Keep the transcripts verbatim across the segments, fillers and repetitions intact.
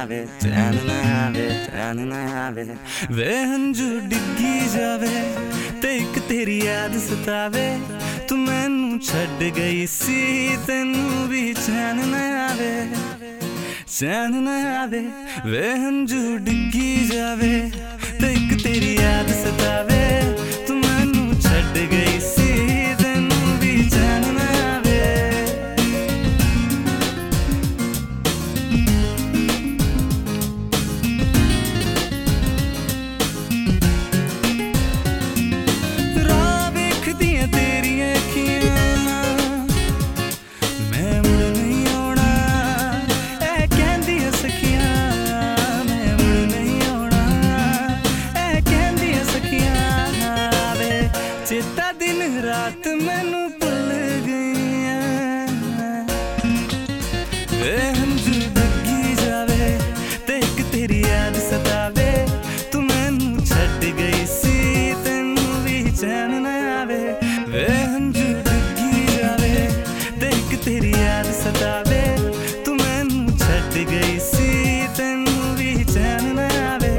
आवे, चैन ना आवे, चैन ना आवे। वे हंजू डिग्गी जावे ते एक तेरी याद सतावे, तू मैनू छड़ गई सी तेनू भी चैन ना आवे, चैन ना आवे। वे हंजू डिग्गी जावे ते एक तेरी याद सतावे, तू मैनू छड़ गई सी तेनू भी चैन ना आवे। राह वेखदियां तेरियां अखियां, मैं मुड़ नहीं आउणा, ऐ कहंदियां सखियां, मैं मुड़ नहीं आउणा, ऐ कहंदियां सखियां। वे चेता दिन रात मैनू भुल गईयां, वे हंजू डिग्गी जावे ते एक तेरी याद सतावे, तू मैनू छड़ गई सी तेनू भी चैन ना आवे। वे हंजू डिग्गी जावे ते एक तेरी याद सतावे, तू मैनू छड़ गई सी तेनू भी चैन ना आवे।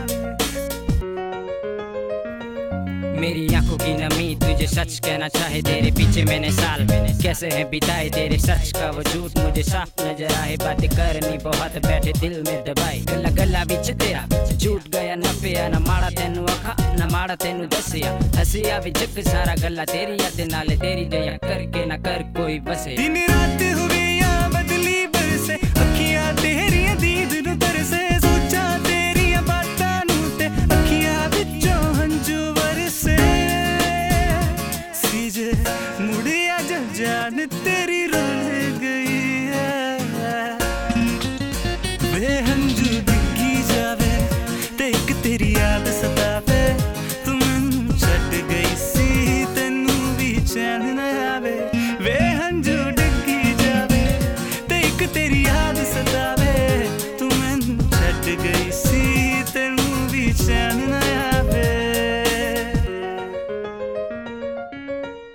मेरी आंखों की नमी तुझे सच कहना चाहे, तेरे पीछे मैंने साल कैसे हैं बिताए, तेरे सच का वो झूठ मुझे साफ नजर आए। बातें करनी बहुत बैठे दिल में दबाई, गला गला बिच तेरा झूठ गया न पिया, न माड़ा तेनू अखा न माड़ा तेनू दसिया, हसिया भी जग सारा गला तेरी याद नाल तेरी दया करके ना कर कोई बसे। दिन रात हुवियां बदली बरसे, अखियां तेरियां दीद नू तरसे, सोचा तेरियां बातां नू ते अखियां विचों हंजू वरसे। सीजे मुड़िया जल जान तेरी